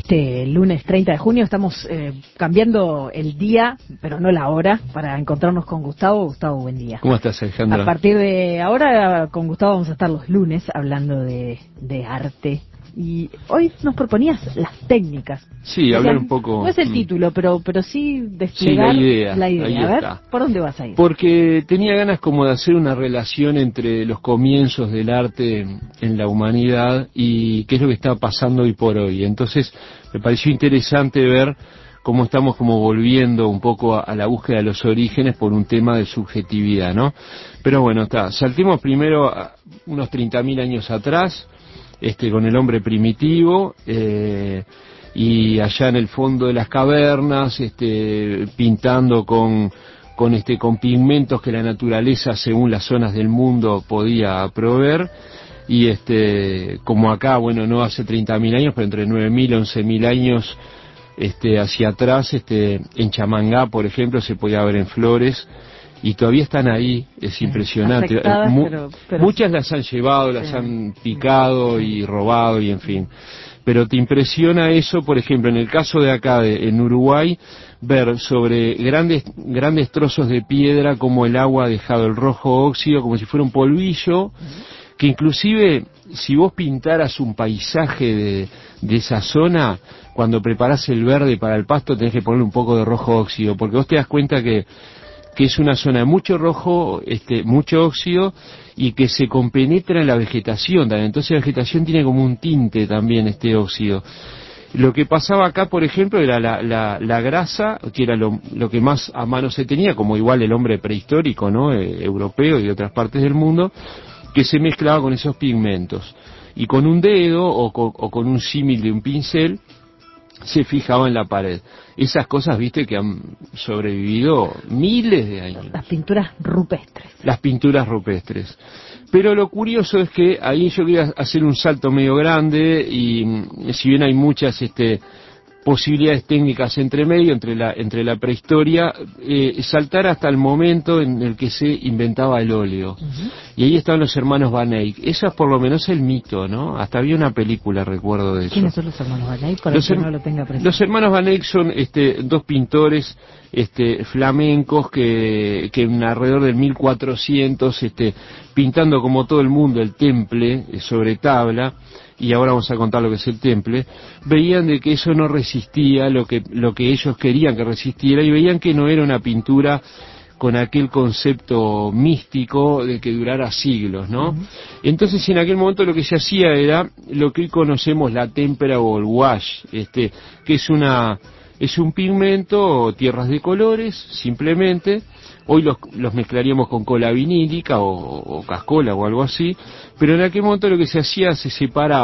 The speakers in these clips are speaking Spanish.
este lunes 30 de junio. Estamos cambiando el día, pero no la hora, para encontrarnos con Gustavo. Gustavo, buen día. ¿Cómo estás, Alejandra? A partir de ahora, con Gustavo vamos a estar los lunes hablando de arte. Y hoy nos proponías las técnicas. Sí, hablar un poco... No es el título, pero sí desplegar la idea. Ahí a ver, está. ¿por dónde vas a ir? Porque tenía ganas como de hacer una relación entre los comienzos del arte en la humanidad y qué es lo que está pasando hoy por hoy. Entonces me pareció interesante ver cómo estamos como volviendo un poco a la búsqueda de los orígenes por un tema de subjetividad, ¿no? Pero bueno, saltemos primero a unos 30.000 años atrás, con el hombre primitivo, y allá en el fondo de las cavernas, pintando con pigmentos que la naturaleza, según las zonas del mundo, podía proveer. Y como acá, bueno, no hace 30.000 años, pero entre 9.000 y 11.000 años hacia atrás, en Chamangá, por ejemplo, se podía ver en flores, y todavía están ahí. Es impresionante. Pero muchas las han llevado, las han picado y robado, y en fin. Pero te impresiona eso, por ejemplo, en el caso de acá, en Uruguay, ver sobre grandes trozos de piedra como el agua ha dejado el rojo óxido, como si fuera un polvillo, que inclusive si vos pintaras un paisaje de esa zona, cuando preparás el verde para el pasto tenés que ponerle un poco de rojo óxido, porque vos te das cuenta que es una zona de mucho rojo, mucho óxido, y que se compenetra en la vegetación también. Entonces la vegetación tiene como un tinte también, óxido. Lo que pasaba acá, por ejemplo, era la grasa, que era lo que más a mano se tenía, como igual el hombre prehistórico, ¿no? Europeo y de otras partes del mundo, que se mezclaba con esos pigmentos. Y con un dedo o con un símil de un pincel se fijaba en la pared. Esas cosas, viste, que han sobrevivido miles de años. Las pinturas rupestres. Las pinturas rupestres. Pero lo curioso es que ahí yo quería hacer un salto medio grande, y si bien hay muchas posibilidades técnicas entre medio, entre la prehistoria, saltar hasta el momento en el que se inventaba el óleo. Y ahí estaban los hermanos Van Eyck. Eso es por lo menos el mito, ¿no? Hasta había una película, recuerdo de eso. ¿Quiénes son los hermanos Van Eyck? Para que no lo tenga presente. Los hermanos Van Eyck son dos pintores flamencos que alrededor del 1400, pintando como todo el mundo el temple sobre tabla, y ahora vamos a contar lo que es el temple, veían de que eso no resistía lo que ellos querían que resistiera, y veían que no era una pintura con aquel concepto místico de que durara siglos, ¿no? Entonces en aquel momento lo que se hacía era lo que hoy conocemos la témpera o el wash, que es un pigmento, tierras de colores, simplemente. Hoy los mezclaríamos con cola vinílica o cascola o algo así, pero en aquel momento lo que se hacía, se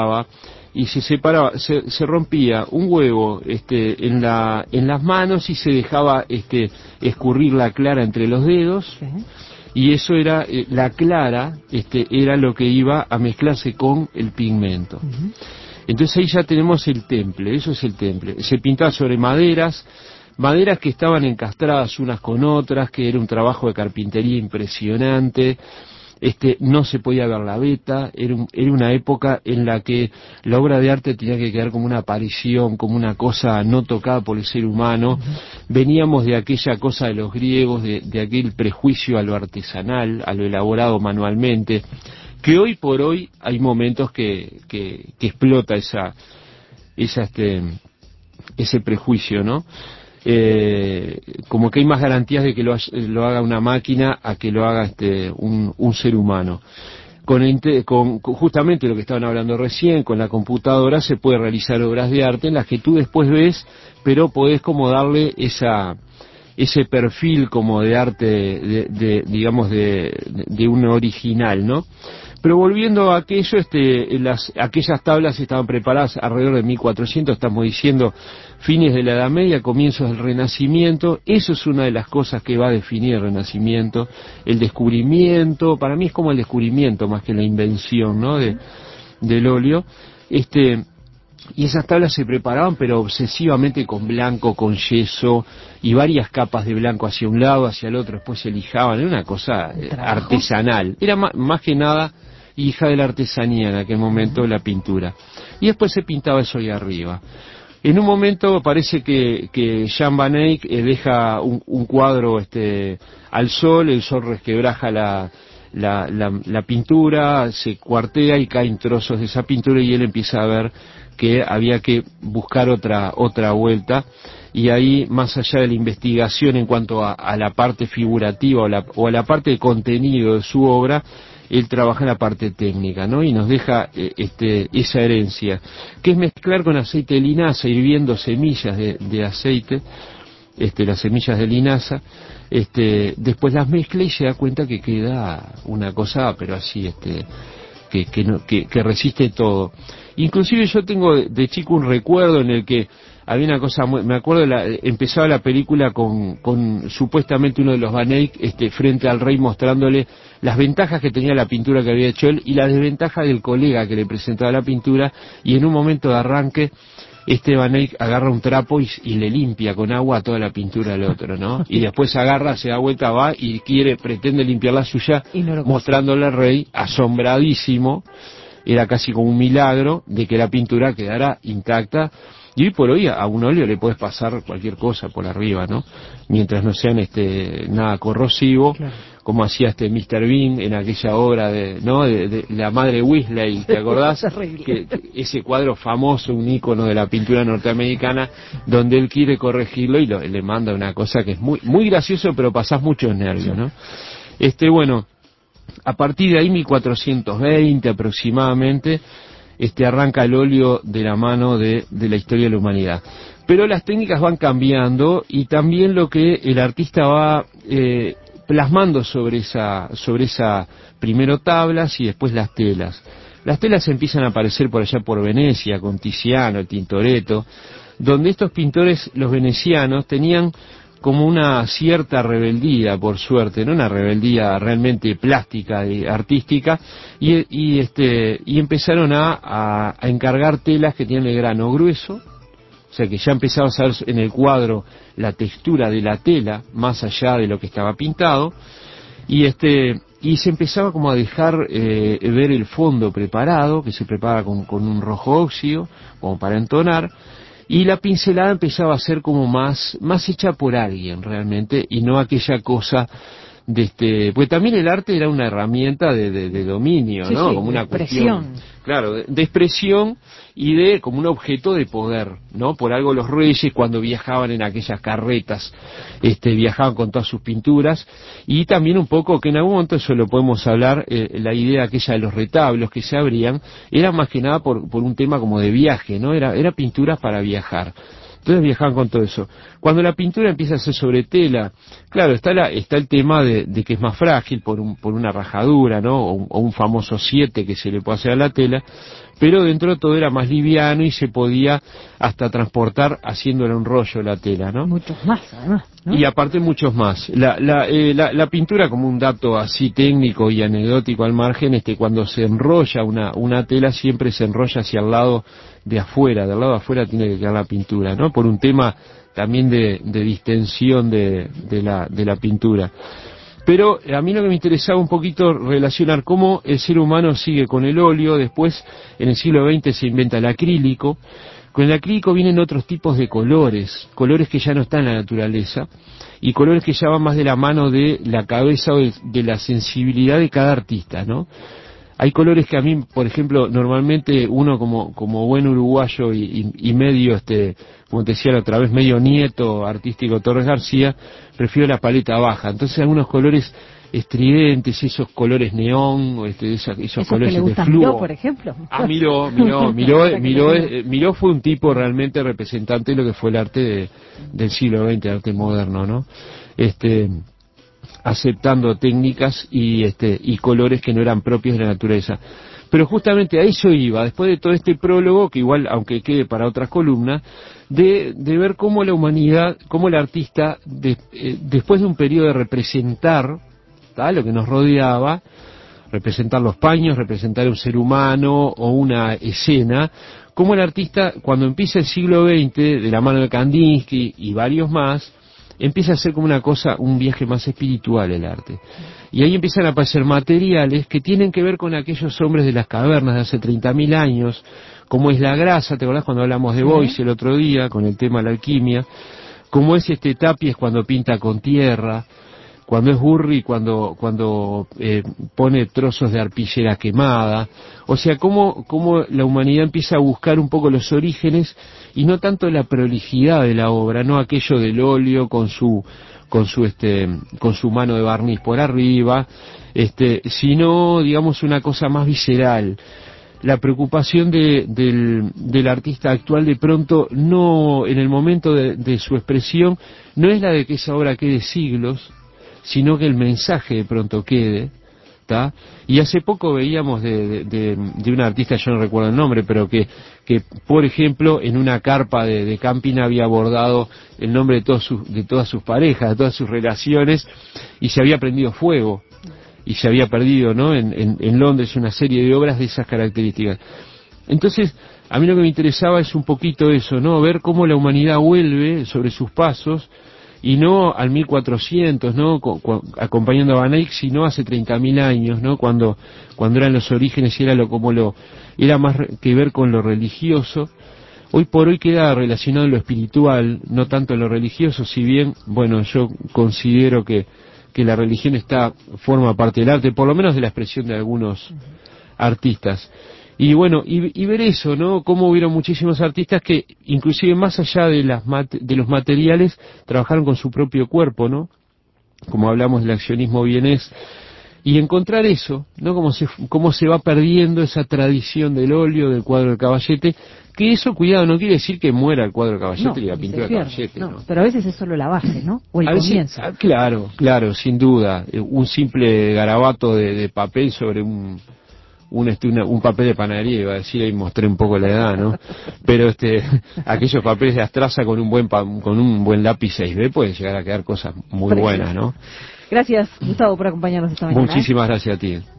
rompía un huevo en las manos, y se dejaba escurrir la clara entre los dedos, y eso era la clara, era lo que iba a mezclarse con el pigmento. Entonces ahí ya tenemos el temple. Eso es el temple. Se pintaba sobre maderas que estaban encastradas unas con otras, que era un trabajo de carpintería impresionante. No se podía ver la veta, era una época en la que la obra de arte tenía que quedar como una aparición, como una cosa no tocada por el ser humano. Veníamos de aquella cosa de los griegos, de aquel prejuicio a lo artesanal, a lo elaborado manualmente, que hoy por hoy hay momentos que explota ese prejuicio, ¿no? Como que hay más garantías de que lo haga una máquina a que lo haga un ser humano. Con justamente lo que estaban hablando recién, con la computadora se puede realizar obras de arte en las que tú después ves, pero podés como darle ese perfil como de arte, digamos, de un original, ¿no? Pero volviendo a aquello, aquellas tablas estaban preparadas alrededor de 1400, estamos diciendo fines de la Edad Media, comienzos del Renacimiento. Eso es una de las cosas que va a definir el Renacimiento, el descubrimiento. Para mí es como el descubrimiento más que la invención, ¿no? del óleo. Y esas tablas se preparaban, pero obsesivamente con blanco, con yeso, y varias capas de blanco hacia un lado, hacia el otro, después se lijaban. Era una cosa artesanal. Era más que nada hija de la artesanía en aquel momento, la pintura. Y después se pintaba eso ahí arriba. En un momento parece que Jan van Eyck deja un cuadro al sol, el sol resquebraja la pintura, se cuartea y caen trozos de esa pintura y él empieza a ver que había que buscar otra vuelta, y ahí, más allá de la investigación en cuanto a la parte figurativa o a la parte de contenido de su obra, él trabaja en la parte técnica, ¿no? Y nos deja esa herencia, que es mezclar con aceite de linaza, hirviendo semillas de aceite, las semillas de linaza, después las mezcla y se da cuenta que queda una cosa, pero así, que resiste todo. Inclusive yo tengo de chico un recuerdo en el que había una cosa, me acuerdo, empezaba la película con supuestamente uno de los Van Eyck frente al rey mostrándole las ventajas que tenía la pintura que había hecho él y las desventajas del colega que le presentaba la pintura, y en un momento de arranque Van Eyck agarra un trapo y le limpia con agua toda la pintura del otro, ¿no? Y después agarra, se da vuelta, va y pretende limpiar la suya, mostrándole al rey, asombradísimo, era casi como un milagro de que la pintura quedara intacta. Y hoy por hoy a un óleo le puedes pasar cualquier cosa por arriba, ¿no? Mientras no sean nada corrosivo, claro, como hacía Mr. Bean en aquella obra de la madre Weasley, ¿te acordás? que ese cuadro famoso, un ícono de la pintura norteamericana, donde él quiere corregirlo y le manda una cosa que es muy, muy gracioso, pero pasás muchos nervios, ¿no? Bueno, a partir de ahí, 1420 aproximadamente, arranca el óleo de la mano de la historia de la humanidad. Pero las técnicas van cambiando y también lo que el artista va plasmando sobre esa primero tablas y después las telas. Las telas empiezan a aparecer por allá por Venecia, con Tiziano, Tintoretto, donde estos pintores, los venecianos, tenían como una cierta rebeldía, por suerte, no una rebeldía realmente plástica y artística, y empezaron a encargar telas que tienen el grano grueso, o sea que ya empezaba a ver en el cuadro la textura de la tela, más allá de lo que estaba pintado, y se empezaba como a dejar ver el fondo preparado, que se prepara con un rojo óxido, como para entonar, y la pincelada empezaba a ser como más hecha por alguien realmente, y no aquella cosa pues también el arte era una herramienta de dominio, sí, ¿no? Sí, como una expresión. cuestión, claro, de expresión y como un objeto de poder, ¿no? Por algo los reyes, cuando viajaban en aquellas carretas, viajaban con todas sus pinturas, y también un poco que en algún momento, eso lo podemos hablar, la idea aquella de los retablos que se abrían, era más que nada por un tema como de viaje, ¿no? Era pinturas para viajar. Entonces viajaban con todo eso. Cuando la pintura empieza a ser sobre tela, claro, está el tema de que es más frágil por una rajadura, ¿no? O un famoso 7 que se le puede hacer a la tela, pero dentro de todo era más liviano y se podía hasta transportar haciéndole un rollo la tela, ¿no? Muchos más, además, ¿no? Y aparte muchos más. La pintura, como un dato así técnico y anecdótico al margen, cuando se enrolla una tela, siempre se enrolla hacia el lado de afuera, del lado de afuera tiene que quedar la pintura, ¿no? Por un tema también de distensión de la pintura. Pero a mí lo que me interesaba un poquito relacionar cómo el ser humano sigue con el óleo. Después, en el siglo XX se inventa el acrílico. Con el acrílico vienen otros tipos de colores que ya no están en la naturaleza, y colores que ya van más de la mano de la cabeza o de la sensibilidad de cada artista, ¿no? Hay colores que a mí, por ejemplo, normalmente uno como buen uruguayo y medio, como te decía la otra vez, medio nieto artístico Torres García, prefiero la paleta baja. Entonces algunos colores estridentes, esos colores neón, esos colores que le gustan, de fluo. Miró, por ejemplo. Miró fue un tipo realmente representante de lo que fue el arte del siglo XX, el arte moderno, ¿no? Aceptando técnicas y colores que no eran propios de la naturaleza. Pero justamente a eso iba, después de todo este prólogo, que igual, aunque quede para otras columnas, de ver cómo la humanidad, cómo el artista, después de un periodo de representar lo que nos rodeaba, representar los paños, representar un ser humano o una escena, cómo el artista, cuando empieza el siglo XX, de la mano de Kandinsky y varios más, empieza a ser como una cosa, un viaje más espiritual el arte. Y ahí empiezan a aparecer materiales que tienen que ver con aquellos hombres de las cavernas de hace 30.000 años, como es la grasa, ¿te acordás cuando hablamos de Boyce el otro día, con el tema de la alquimia? Como es Tapies cuando pinta con tierra, cuando es Burri cuando pone trozos de arpillera quemada. O sea, cómo la humanidad empieza a buscar un poco los orígenes y no tanto la prolijidad de la obra, no aquello del óleo con su mano de barniz por arriba, sino, digamos, una cosa más visceral. La preocupación del artista actual de pronto no, en el momento de su expresión, no es la de que esa obra quede siglos, sino que el mensaje de pronto quede, ¿tá? Y hace poco veíamos de un artista, yo no recuerdo el nombre, pero que por ejemplo, en una carpa de camping había abordado el nombre de todas sus parejas, de todas sus relaciones, y se había prendido fuego. Y se había perdido, ¿no? En Londres una serie de obras de esas características. Entonces, a mí lo que me interesaba es un poquito eso, ¿no? Ver cómo la humanidad vuelve sobre sus pasos, y no al 1400, ¿no? Acompañando a Van Eyck, sino hace 30.000 años, ¿no? Cuando eran los orígenes y era más que ver con lo religioso. Hoy por hoy queda relacionado en lo espiritual, no tanto en lo religioso, si bien, bueno, yo considero que la religión forma parte del arte, por lo menos de la expresión de algunos artistas. Y bueno, y ver eso, ¿no? Cómo hubieron muchísimos artistas que, inclusive más allá de los materiales, trabajaron con su propio cuerpo, ¿no? Como hablamos del accionismo vienés, y encontrar eso, ¿no? Cómo se va perdiendo esa tradición del óleo, del cuadro del Caballete, que eso, cuidado, no quiere decir que muera el cuadro del Caballete y la pintura del Caballete, ¿no? Pero a veces es solo la base, ¿no? O el comienzo. Claro, sin duda. Un simple garabato de papel sobre un papel de panadería, iba a decir, ahí mostré un poco la edad, ¿no? Pero aquellos papeles de Astraza con un buen lápiz 6B pueden llegar a quedar cosas muy buenas, ¿no? Gracias, Gustavo, por acompañarnos esta mañana. Muchísimas gracias a ti.